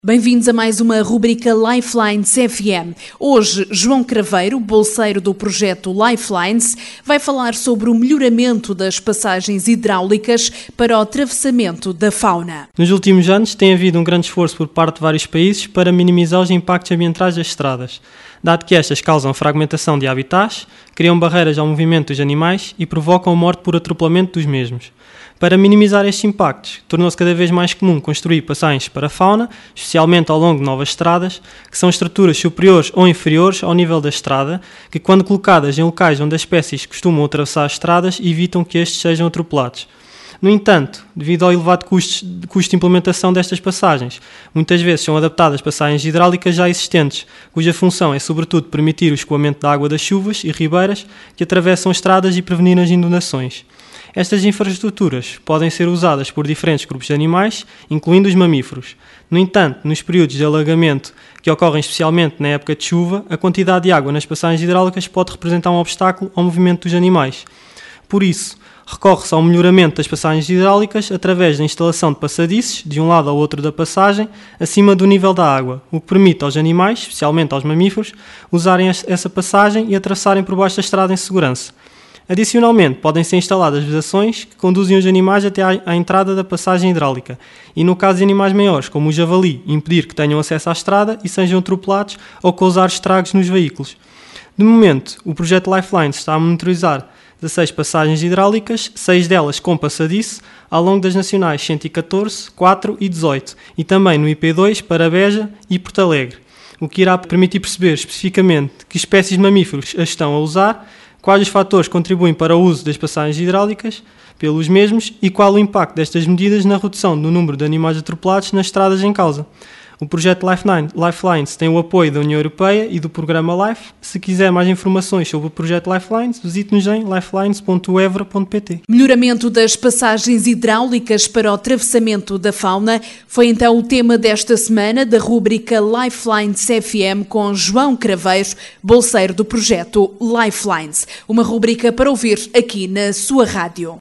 Bem-vindos a mais uma rubrica Lifelines FM. Hoje, João Craveiro, bolseiro do projeto Lifelines, vai falar sobre o melhoramento das passagens hidráulicas para o atravessamento da fauna. Nos últimos anos tem havido um grande esforço por parte de vários países para minimizar os impactos ambientais das estradas, dado que estas causam fragmentação de habitats, criam barreiras ao movimento dos animais e provocam a morte por atropelamento dos mesmos. Para minimizar estes impactos, tornou-se cada vez mais comum construir passagens para a fauna, especialmente ao longo de novas estradas, que são estruturas superiores ou inferiores ao nível da estrada, que quando colocadas em locais onde as espécies costumam atravessar as estradas, evitam que estes sejam atropelados. No entanto, devido ao elevado custo de implementação destas passagens, muitas vezes são adaptadas passagens hidráulicas já existentes, cuja função é sobretudo permitir o escoamento da água das chuvas e ribeiras que atravessam estradas e prevenir as inundações. Estas infraestruturas podem ser usadas por diferentes grupos de animais, incluindo os mamíferos. No entanto, nos períodos de alagamento, que ocorrem especialmente na época de chuva, a quantidade de água nas passagens hidráulicas pode representar um obstáculo ao movimento dos animais. Por isso, recorre-se ao melhoramento das passagens hidráulicas através da instalação de passadiços, de um lado ao outro da passagem, acima do nível da água, o que permite aos animais, especialmente aos mamíferos, usarem essa passagem e atravessarem por baixo da estrada em segurança. Adicionalmente, podem ser instaladas vedações que conduzem os animais até à entrada da passagem hidráulica e, no caso de animais maiores, como o javali, impedir que tenham acesso à estrada e sejam atropelados ou causar estragos nos veículos. De momento, o projeto Lifelines está a monitorizar 16 passagens hidráulicas, 6 delas com passadiço, ao longo das nacionais 114, 4 e 18, e também no IP2 para Beja e Porto Alegre, o que irá permitir perceber especificamente que espécies de mamíferos as estão a usar, quais os fatores contribuem para o uso das passagens hidráulicas pelos mesmos e qual o impacto destas medidas na redução do número de animais atropelados nas estradas em causa. O projeto Lifelines tem o apoio da União Europeia e do programa LIFE. Se quiser mais informações sobre o projeto Lifelines, visite-nos em lifelines.evra.pt. Melhoramento das passagens hidráulicas para o atravessamento da fauna foi então o tema desta semana da rúbrica Lifelines FM com João Craveiro, bolseiro do projeto Lifelines. Uma rúbrica para ouvir aqui na sua rádio.